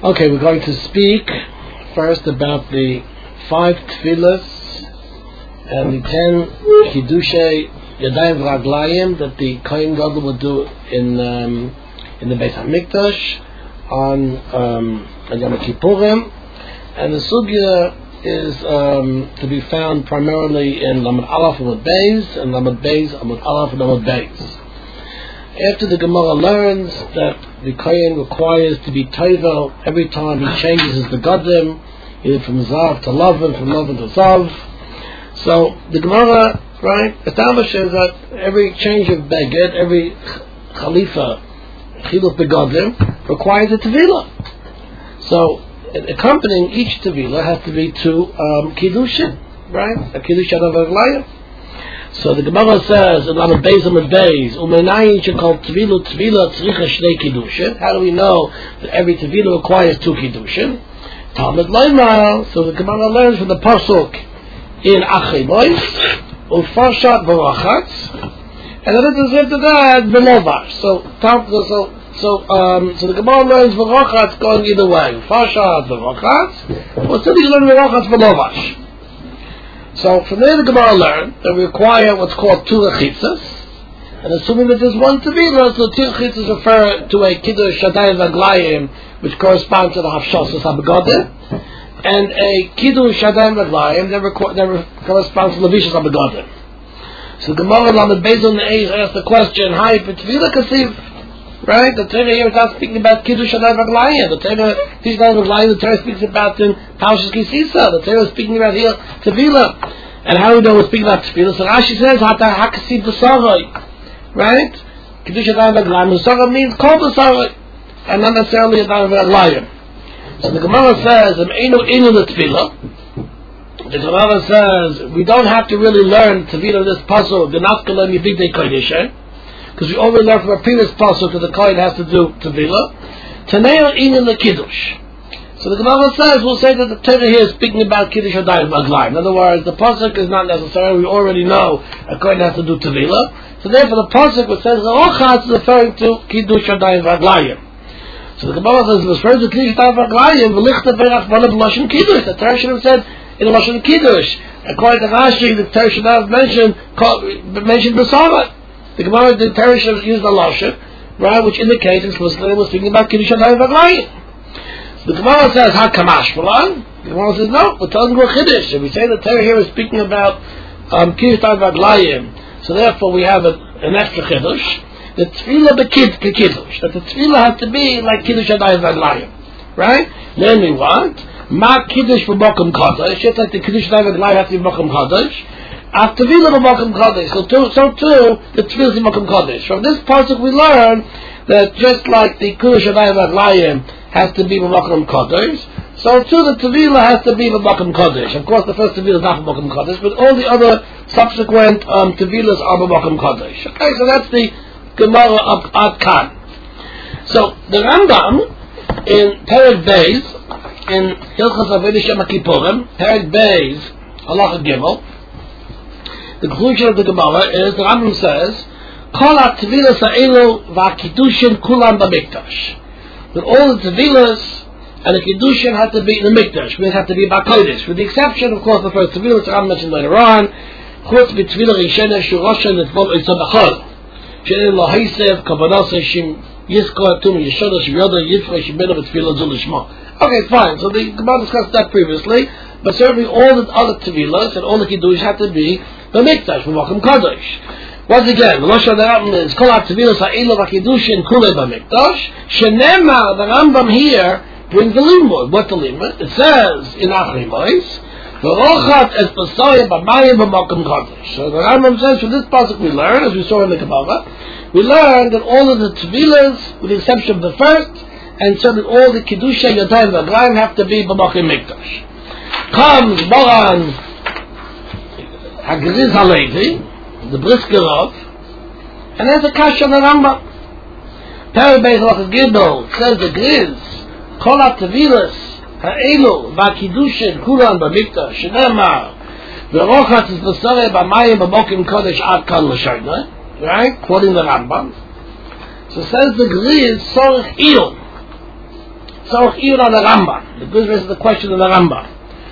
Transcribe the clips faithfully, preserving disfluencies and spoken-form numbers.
Okay, we're going to speak first about the five tefillas and the ten Kiddushay Yadayim V'Raglayim that the Kohen Gadol would do in um, in the Beis HaMikdash on um, Yom Kippurim, and the sugya is um, to be found primarily in Lamed Aleph and Lamed Beis, and Lamed Beis, Lamed Aleph and Lamed Beis. After the Gemara learns that the Kohen requires to be Tovel every time he changes his begadim, either from Zav to Lavan, from Lavan to Zav. So the Gemara, right, establishes that every change of beged, every Khalifa, Chiluf begadim, requires a Tevilah. So accompanying each Tevilah has to be two um, Kiddushin, right? A Kiddush Yadav V'Raglayim. So the Gemara says in Lamed Beis Lamed Beis, Umenayin shekol Tevilah Tevilah tzricha shnei Kiddushin. How do we know that every Tevilah requires two Kiddushin? Talmud Leimal. So the Gemara learns from the pasuk in Achei Mois, Ufarshat V'Rachatz, and then it is after that V'Lovash. So so so um so the Gemara learns V'Rachatz going either way, Ufarshat V'Rachatz, or still you learn V'Rachatz V'Lovash. So from there the Gemara learned that we require what's called two lechitzas, and assuming that there's one tevilah, so two lechitzas refer to a kiddush Yadayim V'Raglayim, which corresponds to the hafshosas habegadim, and a kiddush Yadayim V'Raglayim that, reco- that re- corresponds to levishas habegadim. So the Gemara Lamed Beis on the Eish asked the question: Hi, for tevilah kasiv, right? The Torah here is not speaking about kiddush Yadayim V'Raglayim. The Torah, kiddush Yadayim V'Raglayim, the Torah speaks about in Parshas Kisisa. The Torah is speaking about here tevilah. And how do we know we're speaking about tevilah? So Rashi says hata hakasiv b'sarai, right? Kiddush Yadayim V'Raglayim. B'sarai means kol b'sarai, and not necessarily Yadayim V'Raglayim. So the Gemara says, "Einu inu l'tevilah." The Gemara says we don't have to really learn tevilah this puzzle. The nafkalim yibidei kodesh, because we already learned from a previous pasuk that the kohen has to do tevilah. Tanei inu l'kiddush. So the Gemara says we'll say that the Torah here is speaking about kiddush Yadayim V'Raglayim. In other words, the pasuk is not necessary. We already know a kohen has to do tevilah. So therefore, the pasuk which says Rochatz is referring to kiddush Yadayim V'Raglayim. So the Gemara says, "Referring to kiddush Yadayim V'Raglayim, v'lichta berach v'alav l'lashon kiddush." The Torah should have said in lashon kiddush. According to Rashi, the Torah should have mentioned mentioned b'sarai. The Gemara, the Torah should have used the lashon, right, which indicates explicitly it was speaking about kiddush Yadayim V'Raglayim. So the Gemara says, "Ha kamash v'lan." The Gemara says, "No, we're telling you a kiddush. If we say the Torah here is speaking about um, kiddush Yadayim V'Raglayim, so therefore we have a, an extra kiddush. The tefillah bekid kiddush. That the tefillah has to be like kiddush Yadayim V'Raglayim, right? Then we want ma kiddush v'mokum kadosh. Just like the kiddush Yadayim V'Raglayim has to be mokum kadosh. After tefillah v'mokum kadosh. So too, so too the tefillah is mokum kadosh. From this pasuk we learn that just like the kiddush Yadayim V'Raglayim has to be v'mokum kadosh, so too the tevilah has to be v'mokum kadosh. Of course, the first tevilah is not v'mokum kadosh, but all the other subsequent um, tevilahs are v'mokum kadosh. Okay, so that's the Gemara of Ad Kan. So the Rambam in Perek Beis in Hilchos Avodas Yom Kippurim, Perek Beis Halacha Gimel, the conclusion of the Gemara is the Rambam says, "Kol ha-tevilas ha'elu v'ha-kiddushin kulam b'mikdash." That all the tevilahs and the kiddushin have to be in the mikdash. They have to be b'kodesh, with the exception, of course, the first tevilah, which I mentioned later on. Chutz b'tevilah rishena shuroshen letvol oitzah b'chol. She'en lo haisev kavanasa shim yiskor tum yeshoda shivyoda yifra shimena b'tevilah zul lishma. Okay, fine. So the Gemara discussed that previously, but certainly all the other tevilahs and all the kiddush have to be the mikdash, v'mokum kadosh. Once again, the Lashon of the Rambam is Kol ha-tevilas ha'elu v'kiddushin kulei b'mikdash. Shenemar, the Rambam here brings the limud. What the limud? It says in Achei Mois, V'rochat es b'sayim b'mayim b'mokum kadosh. So the Rambam says from this pasuk we learn, as we saw in the Gemara, we learn that all of the tevilas, with the exception of the first, and so that all the kiddushay Yadayim V'Raglayim have to be b'mokum mikdash. Comes Moran Hagriz Halevi, the brisker of, and there's a kasha on the Rambam. Perek Beis Halacha Gimel says the Griz, Kol ha-tevilas ha'elu v'ha-kiddushin kulam b'mikdash, shenemar v'rochatz es b'sarei b'mayim b'mokum kodesh ad kan l'shayna, right? Quoting the Rambam. So says the Griz, sorech iyum. So here on the Rambam. The good is the question of the Rambam.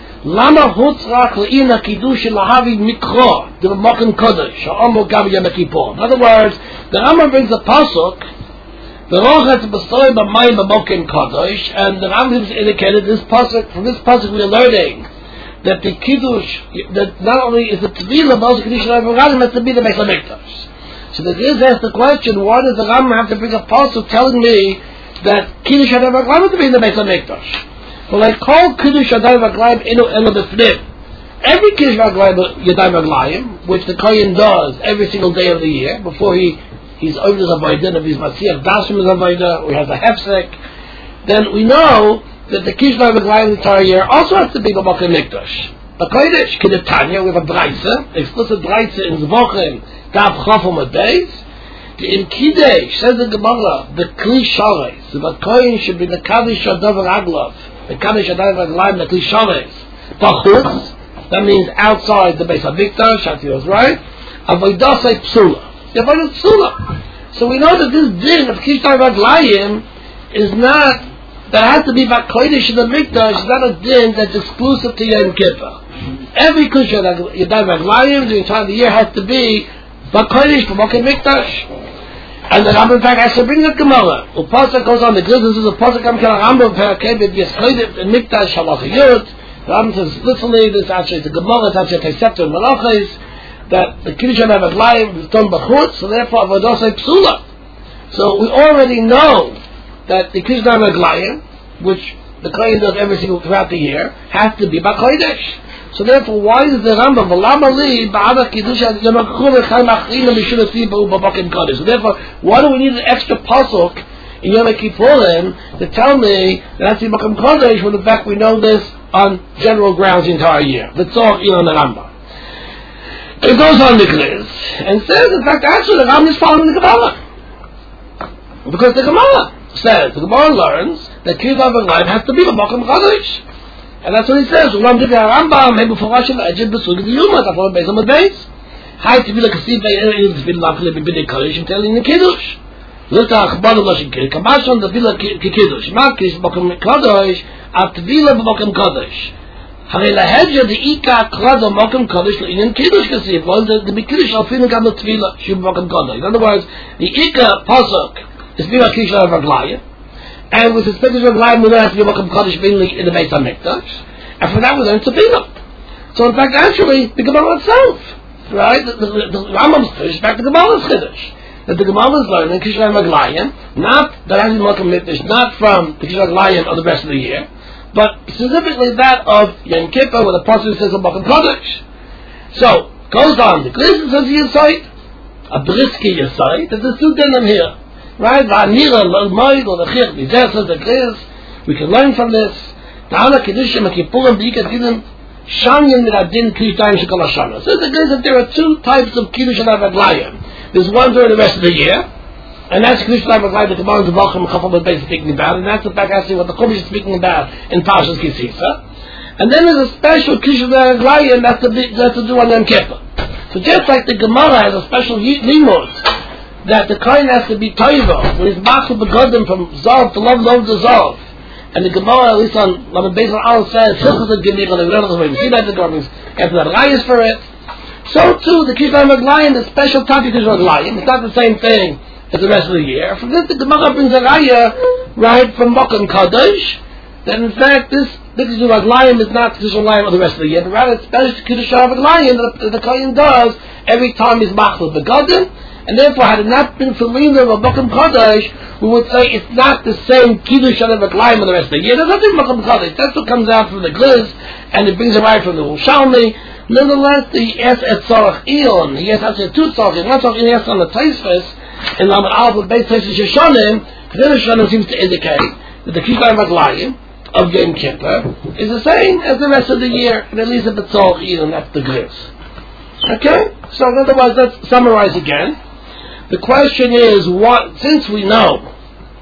Lama hutzrach le'ina kiddush lahavi mikro the Mokum Kodesh ha'omo gabi Yom Kippur. In other words, the Rambam brings a pasuk. The Rochet b'stoy b'mayim b'Mokum Kodesh, and the Rambam has indicated this pasuk. From this pasuk we are learning that the kiddush, that not only is the tevilah, but also kiddush lahavi has to be the Beis Hamikdash. So the Giz asks the question: why does the Rambam have to bring a pasuk telling me that kiddush lahavi has to be in the Beis Hamikdash? Well, I call Kiddush Yadayim Raglayim Inu Elu B'Fnim. Every Kiddush Yadayim Raglayim, which the Kohen does every single day of the year, before he he's over his Avodah, if he's Masiyach Dashim his Avodah, or he has a Hefsek, then we know that the Kiddush Yadayim Raglayim the entire year also has to be B'Mokum Mikdash. A Kodesh, Kiddetanya, we have a Braisa, explicit Braisa in Zvochem, Daf Chofum Adbeis. In Kiddush, says the Gemara, the Kli Shares, the Kohen should be the Kaddish Yadayim Raglav. The Kaddish Yadayim Raglayim the Kli Shares. Bachutz, that means outside the Beis Hamikdash, Shati was right. Avodah say Psula. The Avodah is Psula. So we know that this din of Kiddush Yadayim Raglayim is not, that has to be about Kodesh in the Mikdash, is not a din that's exclusive to Yom Kippur. Every Kiddush Yadayim Raglayim, the entire year has to be But Kodesh, B'Mokum Mikdash. And the Rambam, in fact, has to bring the Gemara. The Pasuk goes on, the Grid, this is a Pasuk, I'm kind of Rambam, Perakeh, but yes, Kodesh, and Mikdash, Shalach Yud. The Rambam says explicitly, this actually is the Gemara, it's actually a Tesefta and Malachis, that the Kiddush Yadayim Raglayim is done B'chutz, so therefore, Avodah say Psula. So we already know that the Kiddush Yadayim Raglayim, which the Kohen does every single throughout the year, has to be B'Kodesh. So therefore, why is the Rambam v'lama li ba'ada kiddush yamakhul v'chaim achrim mishulati b'Mokum Kodesh? So therefore, why do we need an extra pasuk in Yom Kippurim to tell me that that's the Mokum Kodesh when in fact we know this on general grounds the entire year? That's all you know in the Rambam. It goes on the Gliz and says, in fact, actually the Rambam is following the Gemara, because the Gemara says the Gemara learns that kiddush yadayim has to be the Mokum Kodesh. And that's what he says. Ulam Divrei Rambam, Hebu Forashim, Ajib Besugid Yuma, Tafon Beis Amud Beis. Hai Tevila Kasib Be'er Tefila Lachli B'Bidei Kodesh, and telling the Kiddush. Lita Achbar Lashim Kiddush, Kamashon Tefila Kiddush, Makis B'Mokum Kodesh, Av Tefila B'Mokum Kodesh. Hare Lahedja the Ika Klada Mokum Kodesh L'Inyan Kiddush Kasib, well, the the Kiddush Alfinu Gam the Tefila Shub B'Mokum Kodesh. In other words, the Ika Pasuk is B'Ma Kiddush Raglayim. And with respect to Raglayim, we learn has to be Mokum Kodesh mainly in the Beis Hamikdash. And for that we learn Tefillah. So in fact, actually, the Gemara itself, right, the, the, the, the Rambam's Kiddush, back to the Gemara's Kiddush, that the Gemara is learning Kiddush Raglayim, not that has to be Mokum Mikdash, not from the Kiddush Raglayim of the rest of the year, but specifically that of Yom Kippur, where the Pasuk says of Mokum Kodesh. So, goes on, the Gliz says Yisayt, a Briski Yisayt, that there's two dinim here. Right? Va'anira l'moid or the chir b'zeh says the Gliz. We can learn from this. Ta'ala Kedushim HaKippurim b'ika dinim shanyin miradin kiddush yadayim shekol hashana. Says the Gliz that there are two types of Kiddush Yadayim Raglayim. There's one during the rest of the year, and that's Kiddush Yadayim Raglayim that the Gemara in Zvochem Chafam Beis is speaking about, and that's in fact actually what the Chumash is speaking about in Parshas Kisisa. And then there's a special Kiddush Yadayim Raglayim that's to, that's to do on Yom Kippur. So just like the Gemara has a special limud that the Kohen has to be toiva, when he's machal begodim from Zov to love, love to Zov. And the Gemara, at least on Lamed Beis Al says, Hilchos HaGimich, and we don't know we see that the Gemara after that rayas for it. So too, the Kiddush Yadayim Raglayim, the special type of Kiddush Raglayim, it's not the same thing as the rest of the year. From this, the Gemara brings a raya, right, from Mokum Kodesh, that in fact this Kiddush Raglayim is not Kiddush Raglayim of the rest of the year, but rather it's special Kiddush Raglayim that the Kohen does every time he's machal begodim. And therefore, had it not been for Lina of Mokum Kodesh, we would say it's not the same Kiddush Yadayim Raglayim of the rest of the year. There's nothing Mokum Kodesh. That's what comes out from the Gliz, and it brings it right from the Yerushalmi. Nonetheless, he asks at Tzarech Ion, he asks actually two Tzarech, one Tzarech he asks on the Taisves, in Lamed Aleph with Beis Taisves Yeshanim, because Yeshanim seems to indicate that the Kiddush Yadayim Raglayim of Yom Kippur is the same as the rest of the year, and at least at the Tzarech Ion, that's the Gliz. Okay? So in other words, let's summarize again. The question is, what, since we know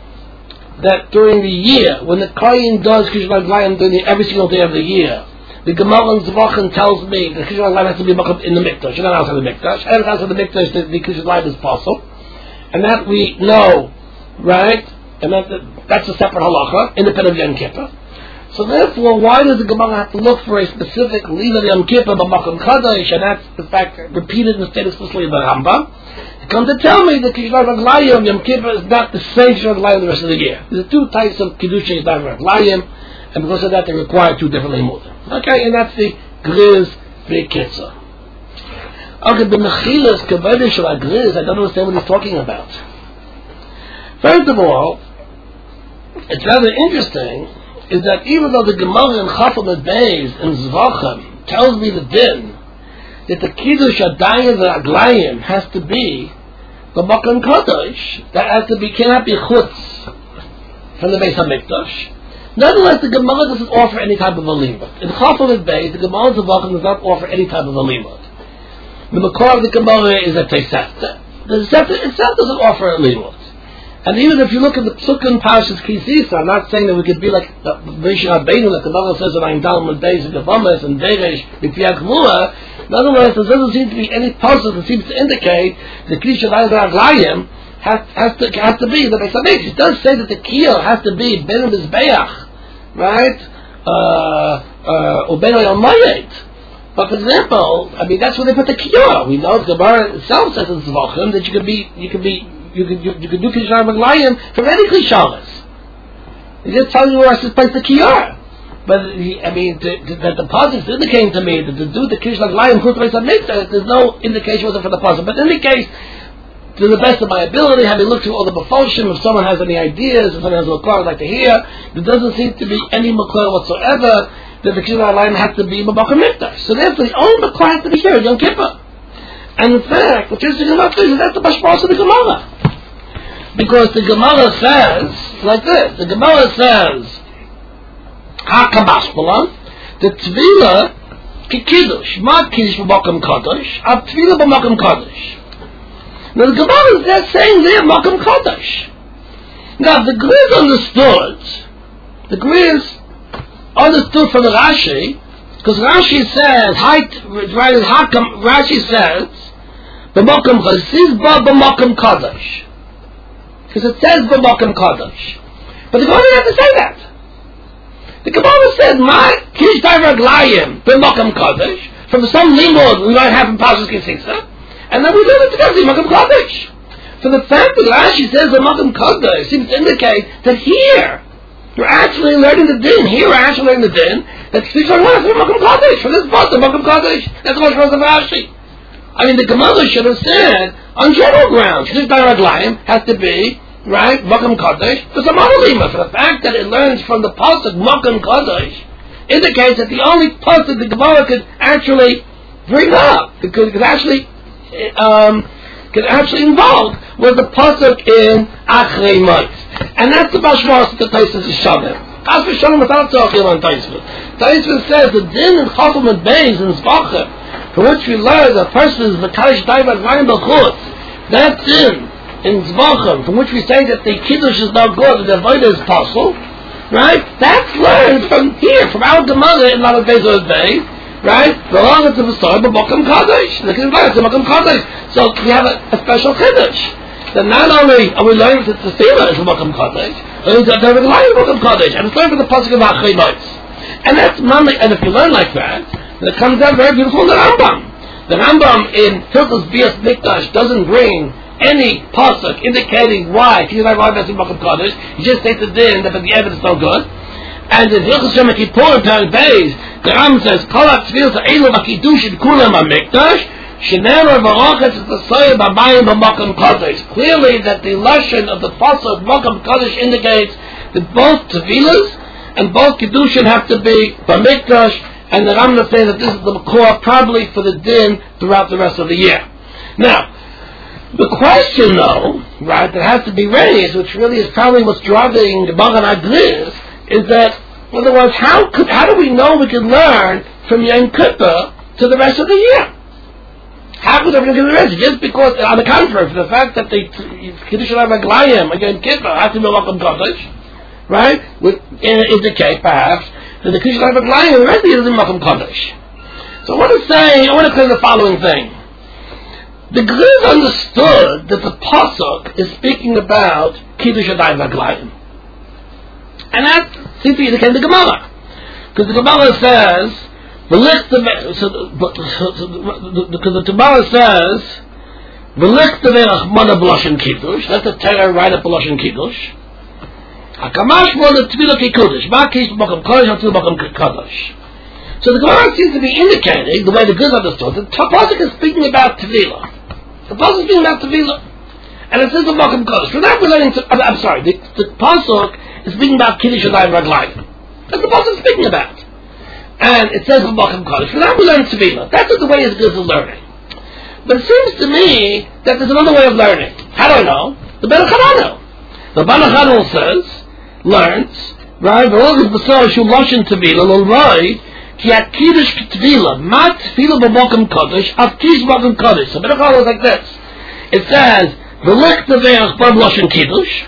that during the year, when the Kohen does Kiddush Raglayim during the, every single day of the year, the Gemara in Zvochem tells me that Kiddush Raglayim has to be in the Mikdash, and not outside the Mikdash. And outside the Mikdash, the, the Kiddush Raglayim is possible. And that we know, right, and that, that's a separate halacha, independent of Yom Kippur. So therefore, why does the Gemara have to look for a specific Lila Yom Kippur b'makom kadosh, and that's in fact repeated and stated explicitly in the Rambam? They come to tell me that Kiddush Raglayim Yom Kippur is not the same Kiddush Raglayim the rest of the year. There's two types of Kiddush Raglayim, and because of that, they require two different limudim. Okay, and that's the Griz v'Kitzah. Okay, the Mechilas Kavod Shel Griz, I don't understand what he's talking about. First of all, it's rather interesting is that even though the Gemara in Chafal Beis in Zvachim tells me the din that the Kiddush Adayim Raglayim has to be the Makom Kadosh, that has to be cannot be chutz from the Beis Hamikdash. Nonetheless, the Gemara doesn't offer any type of a limud. In Chafal Beis, the Gemara in Zvachim does not offer any type of a limud. The Makor of the Gemara is a Tosefta. The Tosefta itself doesn't offer a limud. And even if you look at the Psukim Parshas Kisisa, I'm not saying that we could be like the Rishon Rabbeinu, like the Bible says that I'm down with days of Gevamas and Deresh, B'Piyat Gvura. Nonetheless, there doesn't seem to be any puzzle that seems to indicate the Kiddush Raglayim has, has to has to be the Beis Hamikdash. It does say that the Kiyah has to be Ben Mizbeach, right? Uh, uh, Ben Yomayet. But for example, I mean that's where they put the Kiyah. We know the Gemara itself says in Zvachim that you could be you could be You could you, you could do Kiddush Raglayim from any Klishalas. He just telling you where I should place the Kiyah. But he, I mean, to, to, that the posits indicating to me that to do the Kiddush Raglayim Chutz Hamikdash, there's no indication whatsoever for the posit. But in any case, to the best of my ability, having looked through all the Befoshim, if someone has any ideas, if someone has a makor I'd like to hear, there doesn't seem to be any makor whatsoever that the Kiddush Raglayim has to be B'Makom Mikdash. So therefore, the only makor has to be here, Yom Kippur. And in fact, what's interesting about this is that's the Bashbas of the Gemara. Because the Gemara says, like this, the Gemara says, HaKabashbalan, the Tvila Kiddush, not Kiddush B'Makom Kadosh, a Tvila B'Makom Kadosh. Now the Gemara is there saying there Makom Kadosh. Now the Griz understood, the Griz understood from the Rashi, because Rashi says, right, Rashi says, B'Makom Kadosh, Sizba B'Makom Kadosh. Because it says B'Makom Kadosh. But the Gemara didn't have to say that. The Gemara said, "My Kiddush Raglayim B'Makom Kadosh," from some limud we might have in Parshas Kisisa, and then we learn it together, B'Makom Kadosh. So the fact that Rashi says B'Makom Kadosh seems to indicate that here we're actually learning the din. Here we're actually learning the din that Kiddush Raglayim B'Makom Kadosh. From this part, B'Makom Kadosh. That's what was of Rashi. I mean, the Gemara should have said, on general grounds, Kiddush Raglayim has to be, right, Makom Kadosh, for some other lima. For the fact that it learns from the pasuk Makom Kadosh indicates that the only pasuk the Gemara could actually bring up, could, could actually, um, could actually involve, was the pasuk in Achrei Mot. And that's the Bashmas that Taisus is Shavim. As for Shalom, without talking on Taisus. Taisus says the din in Chafal Beis in Zvachim, for which we learn that a person is Mekadosh Daivad Rayim B'Chutz, that din in Zvachim, from which we say that the Kiddush is not good, the Avodah is possible, right? That's learned from here, from our Gemara in Lamed Beis Lamed Beis, right? The longer to the story, but Makom Kadosh, the Kiddush is Makom Kadosh. So we have a, a special Kiddush. That not only are we learning that the Tefillah is Makom Kadosh, but it's a very light Makom Kadosh, and it's learned from the pasuk of Achrei Mot. And that's Mama, and if you learn like that, then it comes out very beautiful in the Rambam. The Rambam in Hilchos Bias Mikdash doesn't bring any pasuk indicating why Kiddush Raglayim is Makom Kadosh. He just states the din that the evidence is no good. And in Hilchos Yom Kippur in Perek Beis, the Rambam says, "Kol haTefillah Eilu v'Kiddushin Kulam HaMikdash, Shenera v'Rochet Tzasayim B'Mayim B'Makom Kadosh." Clearly, that the lesson of the pasuk Makom Kadosh indicates that both Tevilas and both Kiddushin have to be B'Mikdash, and the Rambam says that this is the makor probably for the din throughout the rest of the year. Now, the question, though, right, that has to be raised, which really is probably what's driving the Magen Agriz, is that, in other words, how could, how do we know we can learn from Yom Kippur to the rest of the year? How could everything get the rest? Just because, on the contrary, for the fact that the Kiddush Raglayim and Yom Kippur has to be Makom Kadosh, right, would indicate perhaps that the Kiddush Raglayim and the rest of the year is Makom Kadosh. So I want to say, I want to say the following thing. The Griz understood that the pasuk is speaking about Kiddush Yadayim V'Raglayim, and that seems to be the case of the Gemara, because the Gemara says the list of so, so, so, because the Gemara says the list of Rachmana B'Lashon Kiddush. That's the Torah right up B'Lashon Kiddush. Hakamash Mon Tefillah Kiddush. Makish B'Makam Kodesh Hatzil B'Makam Kodesh. So the Gemara seems to be indicating the way the Griz understood that the pasuk is speaking about Tefillah. The pasuk is speaking about Tefillah, and it says the B'Makam Kodesh. So that relating to, I'm, I'm sorry, the, the pasuk is speaking about Kiddush Yadayim V'Raglayim. That's the pasuk is speaking about, and it says the B'Makam Kodesh. So that we learn Tefillah. That's what the way is Griz is learning. But it seems to me that there's another way of learning. How do I know? The Ben Chananel. The Ben Chananel says, learns, right? V'Olgus B'Sar Shu Lashon Tefillah L'Roi. Ki Kiddush Tefillah, Mat Tefillah B'Makam Kodesh, Av Kish B'Makam Kodesh. So, B'Nachal is like this. It says, V'Lech Teveach Bar B'Lashon Kiddush.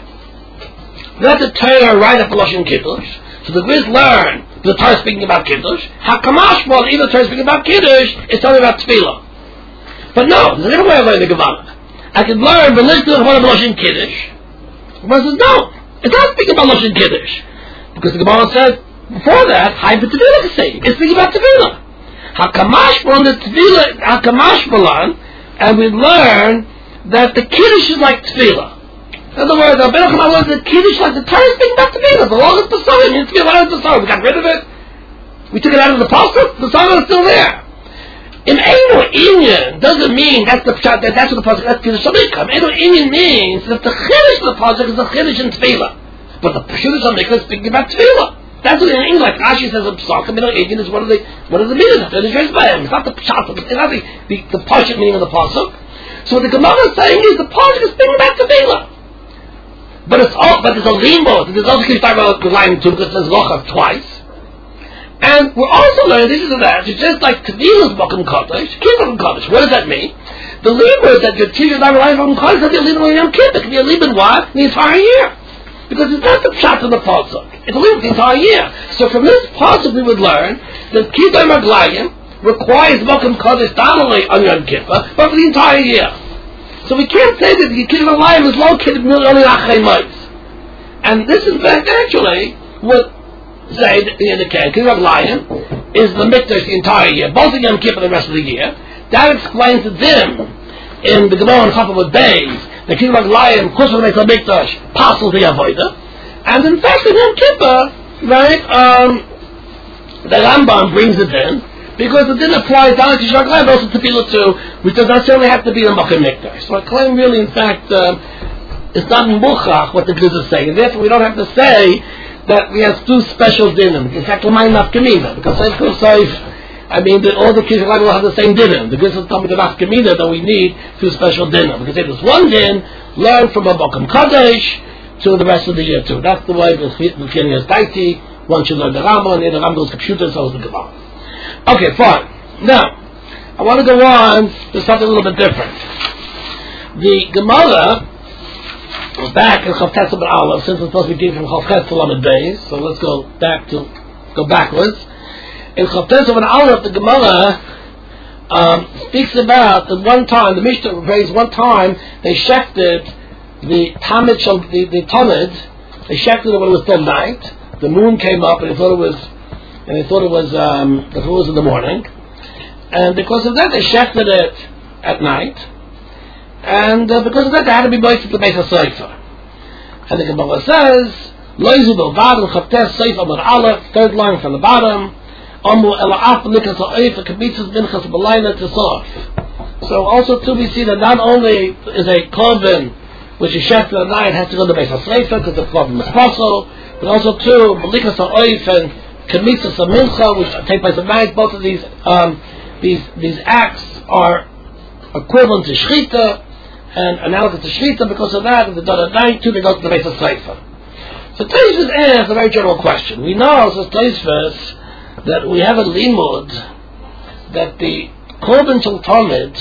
That's the Torah right up B'Lashon Kiddush. So the Griz learn the Torah speaking about Kiddush. Hakamash B'Al, even the Torah speaking about Kiddush, it's talking about Tefillah. But no, there's a different way of learning the Gemara. I could learn V'Lech Teveach Bar B'Lashon Kiddush. The Gemara says, no, it's not speaking about B'Lashon Kiddush. Because the Gemara says, before that, Hai B'Tefillah is saying. It's speaking about Tefillah. Hakamash B'Lan, the Tefillah, Hakamash B'Lan, and we learn that the Kiddush is like Tefillah. In other words, the Ben Chananel learns that Kiddush like the Torah is speaking about Tefillah. The law is B'Sar, means Tefillah, what is B'Sar? We got rid of it. We took it out of the pasuk. The B'Sar is still there. In Eino Inyan doesn't mean that's the that, that's what the pasuk, that's Kiddush HaMikvah. Eino Inyan means that the Kiddush of the pasuk is the Kiddush in Tefillah. But the Kiddush HaMikvah is speaking about Tefillah. That's what in English, like Rashi says, a psak, and Indian is one of the one of the meanings of it. It's not the pshat, it's not the the, the pasuk meaning of the pasuk. So what the Gemara is saying is the pasuk is speaking about Tefillah. But it's all, but there's a limbo. There's also keeps talking about the line too, because there's lochav twice. And we're also learning this is that it's just like Tefillah's B'Makam Kodesh, Kibbutz B'Makam Kodesh. What does that mean? The limbo is that your teacher is not relying on Kodesh. That your limbo in Yom Kippur. It can be a limbo in what? The entire year. Because it's not the pshat of the pasuk. It's a limit the entire year. So from this pasuk we would learn that Kiddush V'Raglayim requires B'Makam Kodesh not only on Yom Kippur, but for the entire year. So we can't say that the Kiddush V'Raglayim is located only Achrei Mos. And this in fact actually would say that in the case Kiddush V'Raglayim is the mikdash the entire year, both in Yom Kippur and the rest of the year. That explains the din in the Gemara and Chafah with Beis. The Kiddush V'Raglayim, Chus V'Meis HaMikdash, passes the Avodah. And in fact, in Yom Kippur, right, um, the Rambam brings it in, because it didn't apply to Kiddush V'Raglayim, but also to Tefillah too, which does not necessarily have to be a Makam Mikdash. So I claim really, in fact, um, it's not Muchach what the Griz is saying, and therefore we don't have to say that we have two special dinim. In fact, L'mayim Nafkamina, because Seif Kuf Seif, I mean, that all the Kiddush V'Raglayim will have the same dinim. The Griz is telling me the Nafkamina that we need two special dinim. Because if there's one din, learn from a B'Makam Kodesh to the rest of the year too. That's the way the beginning is Daiti. One should learn the Rambam, and the Rambam is computer, so is the Gemara. Okay, fine. Now, I want to go on to something a little bit different. The Gemara was back in Chav Tes Amud Aleph, since it's supposed to be given from Chav Ches to Lamed Beis, so let's go back to go backwards. In Chav Tes Amud Aleph, the Gemara um, speaks about that one time the Mishnah raised one time they shefted the Tamid, the, the Tamid, they shefted it when it was still night. The moon came up, and they thought it was, and they thought it was, um, the was in the morning, and because of that, they shefted it at night, and uh, because of that, they had to be moist to make a Sefer. And the Gemara says, Loizu Bilvad Chav Tes Seif Amud Aleph, third line from the bottom, Amu Ela'af Nikas Ha'oif Kabitzas Minchas B'Layla Tisaf. So also too we see that not only is a korban which is shefted at night has to go to the Beis HaSeifa because the korban is possible, but also too Malikas Ha'oif and Kamitzas Mincha which take place at night. Both of these um, these these acts are equivalent to Shechita and analogous to Shechita. Because of that, if they're done at night too, they go to the Beis HaSeifa. So Tosfos asks a very general question. We know, says Tosfos, that we have a limud that the korban shel tamid,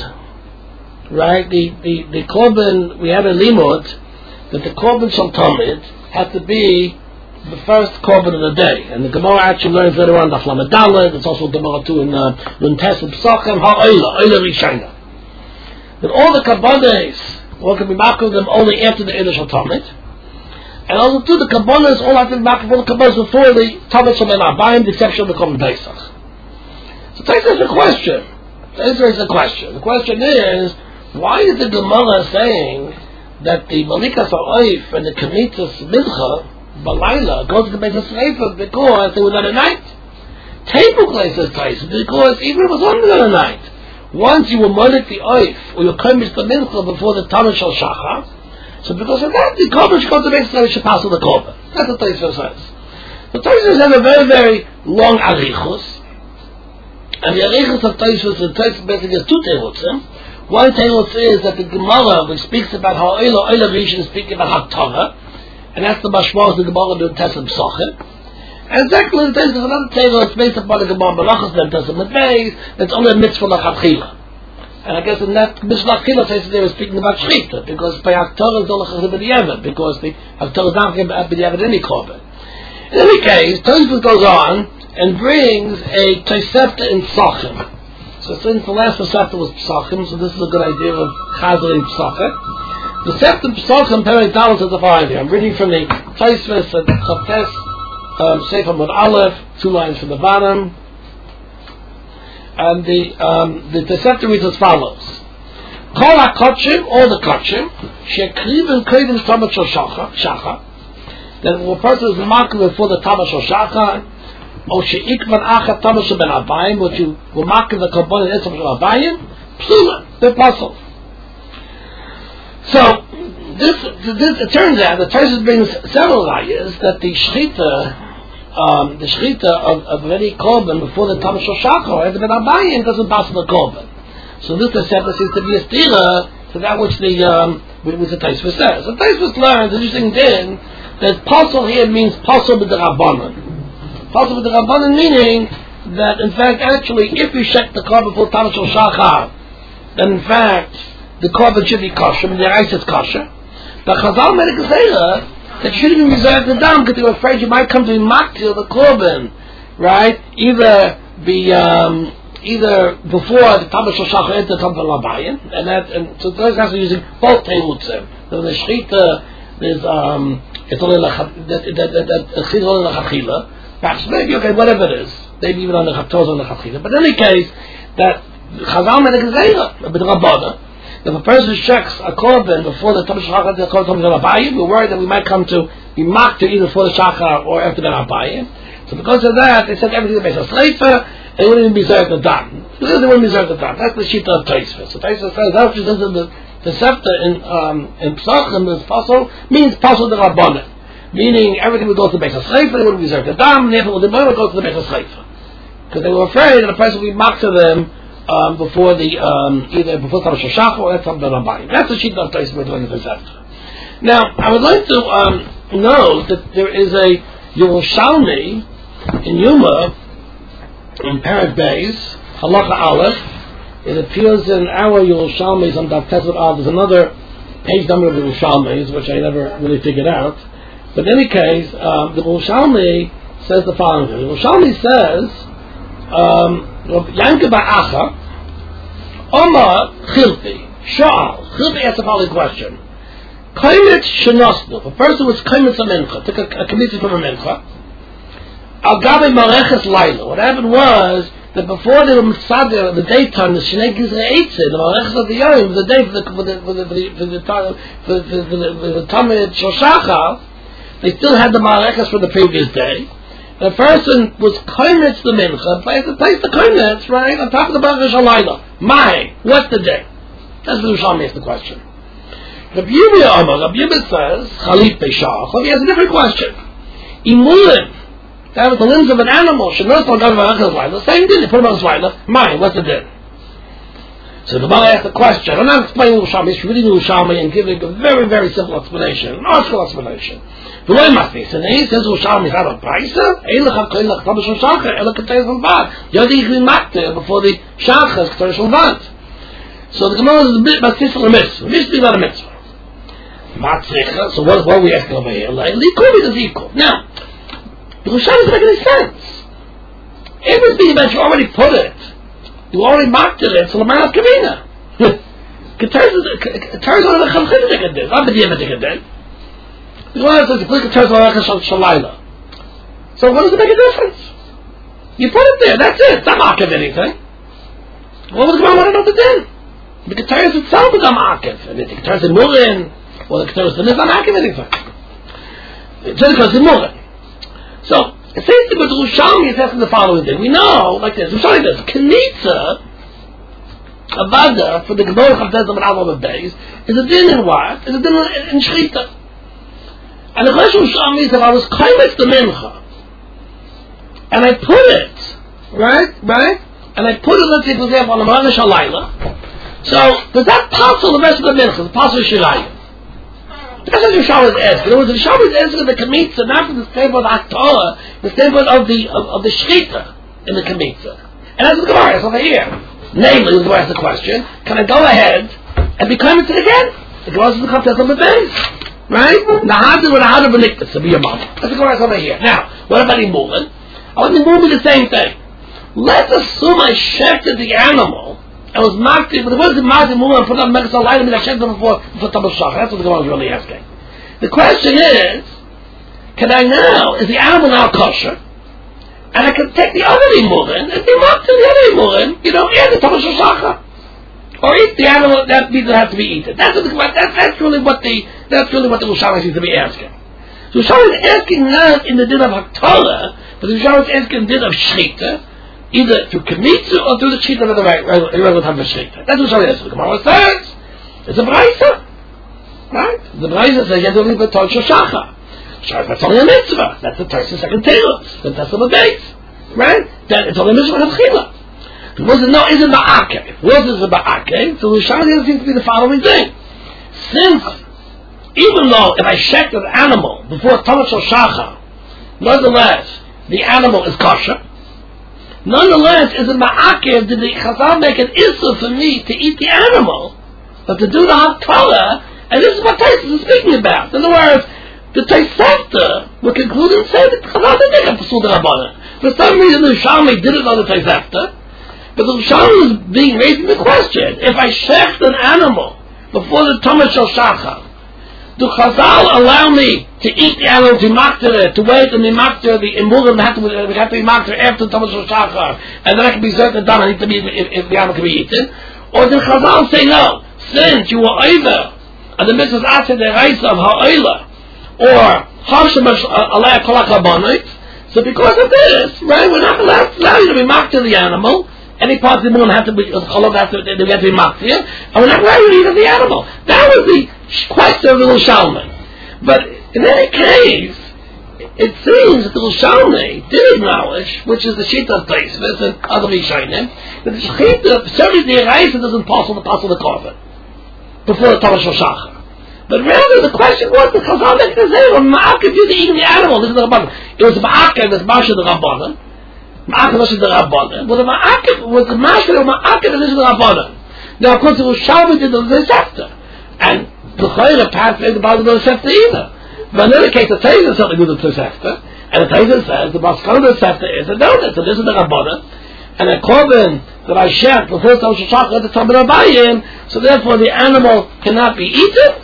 right? The the the korban, we have a limud that the korban shel tamid has to be the first korban of the day, and the Gemara actually learns later on the Lamed Daled. It's also Gemara too in Nun Tes Pesachim Ha'oila Oila Rishayna. that all the kabbanas, one can be makar them only after the initial Talmud, and also too, the kabbanas all have to be makar for the kabbanas before the Talmud Shem Ben Abayim, the exception of the Korban Pesach. So Pesach is a question. Pesach is a question. The question is, why is the Gemara saying that the Malikas Ha'oif and the Kemitzas Mincha, Balayla, go to the Beis HaSreifah because they were not a night? Typically, says Tais, because even if it was only on a night, once you were Malik the Oif, or you come to the Mincha before the Talmud Shal Shachar, so because of that, the Korban should go to the Beis HaSreifah, should pass on the Korban. That's what Tais says. The Tais have a very, very long Arichus, and the Arichus of Tais, the Tais basically has two terutzim. One teretz is that the Gemara, which speaks about how Oila Oila Rishon speaking about Haftarah, and that's the mashmos the Gemara do Tesem Psachim. And secondly, there's another teretz based upon the Gemara Malachas and Tesem Medbeis, that's only a mitzvah lachatchila. And I guess in that mitzvah lachatchila says they were speaking about Shechita, because by Haftarah is all lachatchila b'diavad, because the Haftarah is not going to be b'diavad any korban. In any case, Tosfos goes on and brings a Tosefta in Psachim. So since the last Pesachim was Pesachim, so this is a good idea of Chazal in Pesachim. The Pesachim Pesachim Perek Dalet is the following. I'm reading from the Tosfos at Chavtes, um, Sefer Mud Aleph, two lines from the bottom. And the um, the Tosefta reads as follows: Kol HaKotshim, all the Kotshim, Shekriven Kodim Talmud Shal Shachar. That when a person is marked before the Talmud Shal Shachar, or sheikvan achat Talmud Shel Ben Abayim, which you will mark in the Korban and Etzem Shel Abayim, psula, they're puzzled. So this, this it turns out the Tosfos brings several rayas that the shechita, um, the shechita of, of any Korban before the Talmud Shel Shachar and the Ben Abayim doesn't pass the Korban. So this Tosefta seems to be a stira to that which the um, which the Tosfos says. The Tosfos learns the interesting thing that puzzle here means puzzle with the Rabbanan. Possible the Rabbanan, meaning that in fact actually if you check the korban before Talmud Shel Shachar, then in fact the korban should be kosher, and the rice is kosher. But Chazal made a gezerah that you shouldn't even reserve the dam because they were afraid you might come to be maktil the korban, right? Either be um, either before the Talmud Shel Shachar enter the Talmud Shel Abayim, and that and so those guys are using both terutzim. So the shechita there's um it's only that that that that that only lachachila. Perhaps maybe, okay, whatever it is. Maybe even on the Chaptos on the Chachila. But in any case, that Chazal made a gezerah, a bit Rabbana. If a person checks a korban before the Talmud Shel Shachar, the Korban Shel Abayim, we're worried that we might come to be mocked either before the Shachar or after the Abayim. So because of that, they said everything is based on Sleifa, and they wouldn't even be served the dam. They wouldn't be served the dam. That's the shita of Tosfos. So Tosfos says, that's just the, the Sefta in, um, in Pesachim is Pasol, means Pasol the Rabbana. Meaning everything would go to the Beis HaSreifah, they wouldn't reserve the dam, and therefore the money would go to the Beis HaSreifah. Because they were afraid that a person would be mocked to them um, before the, um, either before Talmud Shel Shachar or Talmud Shel Abayim. That's the sheet of Tosfos we're doing in this after. Now, I would like to um, note that there is a Yerushalmi in Yuma, in Perek Beis, Halacha Aleph. It appears in our Yerushalmis on Daf Tesut Av. There's another page number of the Yerushalmis, which I never really figured out. But in any case, um, the Yerushalmi says the following. The Yerushalmi says, Yanke Ba'acha, Omar Chilpi, Sha'al. Chilpi asked the following question. Kaimet Shenosnu, a person was Kaimet a Mincha, took a, a committee from a Mincha, Al Gabi Mareches Laila. What happened was that before they were Mitzadeh in the daytime, the Shnei Gizre Eitzeh, the Mareches of the Yom, the day for the for the for the for the for the for the for the Talmud Shel Shachar, they still had the Mareches from the previous day. The person was Kaimetz the Mincha, place the place the Kaimetz, right, on top of the Baruch Shalayla. My, what's the day? That's the Yerushalmi asked the question. Rabbi Yirmiyah Amar, Rabbi Yirmiyah says, Chalif Beishach. He has a different question. Imulim, that was the limbs of an animal, should not on the same thing, they put him on Zwaila. My, what's the day? So the Gemara asked the question. I'm not explaining Yerushalmi, it's reading Yerushalmi and giving a very, very simple explanation, an article explanation. The way must be, so he says Yerushalmi is out of Paisa, Eilach HaKoilach Talmud Shel Shachar, Eilach HaKoilach Talmud Shel Yodi Yichli Makte, before the Shachar is Torah Shel Vant. So the Gemara is a bit about Sisal and Mitzvah. Mitzvah is not a Mitzvah. Matzricha, so what, what are we asking over here? Like, Likuvi is equal. Now, the Yerushalmi doesn't make any sense. Everything that you already put it, you already marked it, so the Marat Kavina. Keteris is only the Chalchidik Din, not the Diametic Din. The Gemara says, Keteris Shalayla. So what does it make a difference? You put it there, that's it. It's not Ma'akev anything. What was the Gemara want to know the Din? The Keteris itself is a Ma'akev. I mean, the Keteris in Murin, or the Keteris in is not Ma'akev anything. It's the Keteris in Murin. So, it seems to be the Yerushalmi is asking the following thing. We know, like this, Yerushalmi says, Kenitza, Avada, for the Gemara Chavtez of an Aval of days, is a din in what? Is a din in, in Shechita. And the question of Yerushalmi is, if I was Kaimetz the Mincha, and I put it, right, right, and I put it, let's say, for example, on the Marana Shalayla, so, does that passel the rest of the Mincha, the passel of Shirayim? That's what Yerushalmi is asking. In other words, Yerushalmi is asking the Kemitza, not from the standpoint of Haktorah, the standpoint of the, of, of the Shechita in the Kemitza. And that's what the Gemara is over here. Namely, the Gemara asks the question, can I go ahead and be Kemitza again? The Gemara is the context of the base. Right? Nahadu and Nahadu Beniktas, to be a mom. That's the Gemara is over here. Now, what about Imulan? I want Imulan to be the same thing. Let's assume I shechted the animal, I was marked, but it wasn't marked in Mulan and put on Megas Al Laila, I mean, I checked them before, before Tamas Shach. That's what the Gemara is really asking. The question is, can I now, is the animal now kosher? And I can take the other Mulan and be marked to the other Mulan, you know, and the Tamas Shach. Or eat the animal that means it has to be eaten. That's what the, that's, that's really what the, that's really what the Yerushalmi seems to be asking. So Yerushalmi is asking not in the din of Haktorah, but the Yerushalmi is asking in the din of Shechita, either through Kemitza or through the Shechita of the regular time of Shechita. That's what Yerushalmi asks. The Gemara says, it's a Braisa. Right? The Braisa says, you have to leave it to Shoshacha. Shoshacha, that's only a mitzvah. That's the first and second tailors. The test of a base. Right? Then it's only a mitzvah of Chila. It wasn't, no, isn't Ba'akev. It wasn't Ba'akev. So Yerushalmi seems to be the following thing. Since, even though if I checked an animal before Tamas Shoshacha, nonetheless, the animal is kosher, nonetheless, is it Ma'akev, did the Chazal make an issue for me to eat the animal, but to do the Haktorah, and this is what Taisus is speaking about. In other words, the Tosefta will conclude and say that Chazal didn't make a Pasul D'Rabbanan. For some reason, the Yerushalmi didn't know the Tosefta, but the Yerushalmi is being raised in the question, if I shecht an animal before the Tamas Shoshacha, do Chazal allow me to eat the animal, to makter it, to wait and be makter, the imurim have to, we have to be makter after the Tamas Shachar, and then I can be certain done, I need to be, if, if the animal can be eaten? Or did Chazal say no, since you were either, and the mitzvah aseh the reisa of ha'oila, or Hashem alei kol ha'karbonos, so because of this, right, we're not allowed to allow you to be makter the animal, any parts of the moon have to be, cholov have to, they have to be makter, and we're not allowed to eat the animal. That was the question of the Yerushalmi. But in any case, it seems that the Yerushalmi did acknowledge, which is the Shita of Tosfos and other Rishonim, that the Shechita, certainly the Eraisa doesn't pass on the pass on the korban before the Tamas Shoshacha. But rather the question was the Chazal makes the say, well, Ma'akev you to eating the animal, this is the Rabbanan. It was Ma'akev, it's Masha the Rabbanan. Ma'akev was the Rabbanan. Well, the Ma'akev was the Masha, the Ma'akev is the Rabbanan. Now, of course, the Yerushalmi did the Tosefta. And the Chayra passed the Bible to the Tosefta either. But in any case, the Tosefta is something with the Tosefta, and the Tosefta says the Maskana of the Tosefta is a donut, so this is the Rabbanan, and a korban that I shared before Tamas Shoshacha at the time of Rabbayim, so therefore the animal cannot be eaten,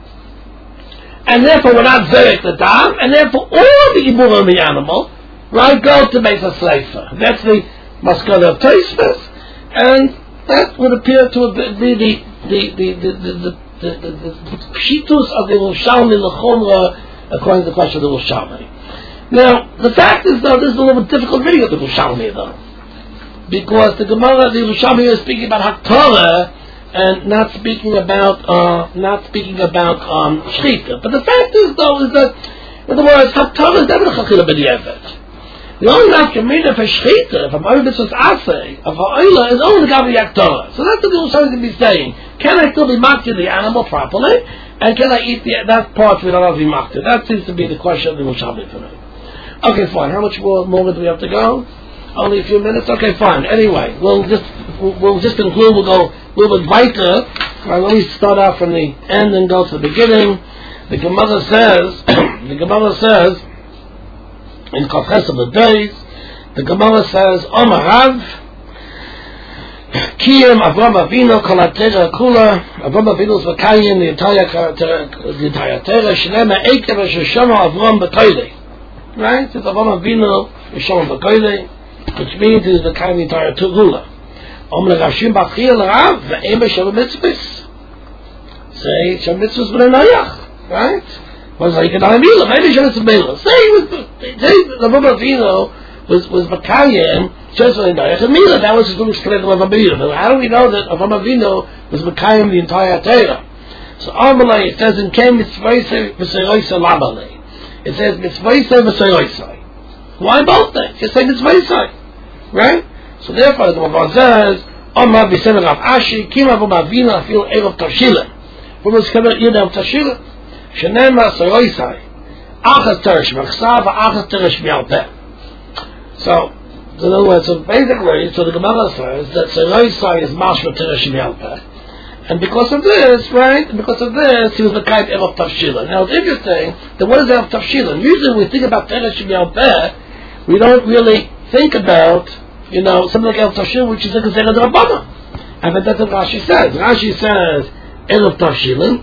and therefore we're not zerek the dam, and therefore all the ibur on the animal, right, go to Beis HaSeifa. That's the Maskana of Tosfos, and that would appear to be the the the the, the, the The, the, the, the pshitus of the Yerushalmi l'chomra, according to the question of the Yerushalmi. Now, the fact is, though, this is a little bit difficult reading of the Yerushalmi, though, because the Gemara, the Yerushalmi is speaking about Haktorah and not speaking about, uh, not speaking about um, Shechita. But the fact is, though, is that, in other words, Haktorah is never a Chachila b'di'evet. The only nafkamina for Shechita, from Ovid Mitzvah's Aseh, of Ha'oila, is only the Gabi Haktorah. So that's what the Yerushalmi is going to be saying. Can I still be makter the animal properly? And can I eat the, that part we don't have to be makter? That seems to be the question of the Yerushalmi for me. Okay, fine. How much more moment do we have to go? Only a few minutes? Okay, fine. Anyway, we'll just we'll, we'll just conclude. We'll go a little bit weiter. Right, let me start out from the end and go to the beginning. The Gemara says, the Gemara says, in Kafches of the days, the Gemara says, Omar Rav, Kiyam Avram Avinu Kol HaTorah Kula. Avram Avinu is Vakayim the entire the entire Torah. Shnema Eikev Sheshama Avram B'Toilei. Right? It's Avram Avinu Sheshama B'Toilei, which means he's Vakayim the entire Kula. Om Legashim B'Chiyah L'Rav Ve'em B'Shem Mitzvahs. Say Shem Mitzvahs B'nei Noach. Right? Was like an Amila, maybe Shem Mitzvahs. Say Avram Avinu was was Vakayim. Just like that, that was his little straight of Avinu. How do we know that Avram Avinu was Mekayim the entire Torah? So Amalei, it says in Kem Mitzvayse V'Seroisa Lamalei. It says Mitzvayse V'Seroisa. Why both things? Just say Mitzvayse, right? So therefore, the Rav says, Omar B'Semer Rav Ashi Kim Avram Avinu Afil Erev Tavshila. From his Kemer Yudam Tavshila, Shenema Seroisa. Achas Teresh Machsav Achas Teresh Mialpeh. So. So in other words, so basically, so the Gemara says that Seroisai is Mashma Teresh Mialpeh. And because of this, right, because of this, he was the kind of Tavshila. Now it's interesting that what is Erev Tavshila? Usually when we think about Teresh Mialpeh, we don't really think about, you know, something like Erev Tavshila, which is like a Zera D'Rabbanan. And that's what Rashi says. Rashi says, Erev Tavshila.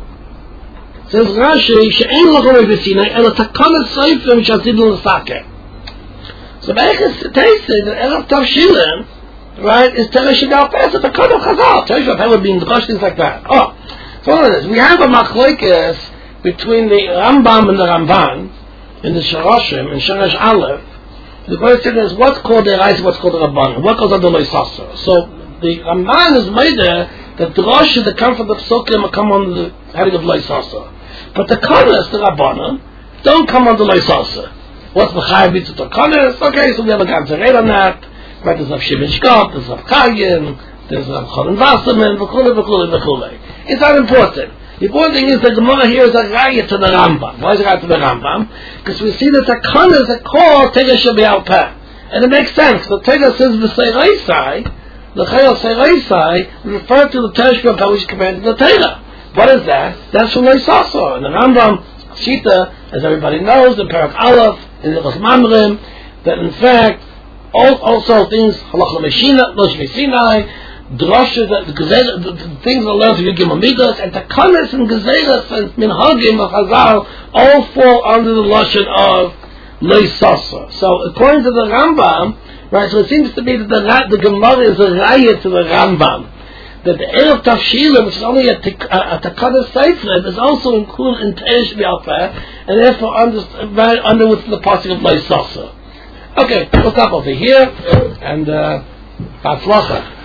Says Rashi, She'en L'chorei V'Sinai, Ela Takana Seifim Sh'Azidun L'Sakeh. So Beichas tasted that Erev Tavshilin, right, is Teresh Mialpeh. It's a kind of Chazal. Teresh Mialpeh would be in the Gosh, things like that. Oh, so what it is, we have a machlokes between the Rambam and the Ramban in the Shoroshim and Shorosh Aleph. The question is, what's called the Reis, what's called the Rabban? What goes under Loisasa? So the Ramban is made there that the Rosh that come from the Psukim come under the heading of Loisasa. But the Konas, the Rabbanan, don't come under Loisasa. What's the Chayav Mitzvah Konas? Okay, so we have a Ganzer on that. Right, there's Rav Shimon Shkop, there's Rav Kayin, there's Rav Choron Wasserman, v'chulei, v'chulei, v'chulei. It's not important. The important thing is the Gemara here is a Raya to the Rambam. Why is it a Raya to the Rambam? Because we see that the Konas are called Teresh Mialpeh. And it makes sense. The Torah says V'Seiraisai, the Chayil Seiraisai, refer to the Teresh Mialpeh which is commanded in the Torah. What is that? That's from Loisasa. And the Rambam, Shita, as everybody knows, in Parak Aleph, in the Mamrim, that in fact, also things, Halacha Meshina, Losh Sinai, Drosha, the, the, the things that are learned from Yigim Amidas, and Takanas and Gezeras and Minhagim of Hazal, all fall under the Lashon of Loisasa. So according to the Rambam, right, so it seems to be that the, the Gemara is a raya to the Rambam. That the Erev Tavshila, which is only a, a, a Takanas Seifrim, is also included in Teresh Mialpeh, and therefore under, right under with the passing of Loisasa. Okay, we'll stop over here, and uh, Batzlacha.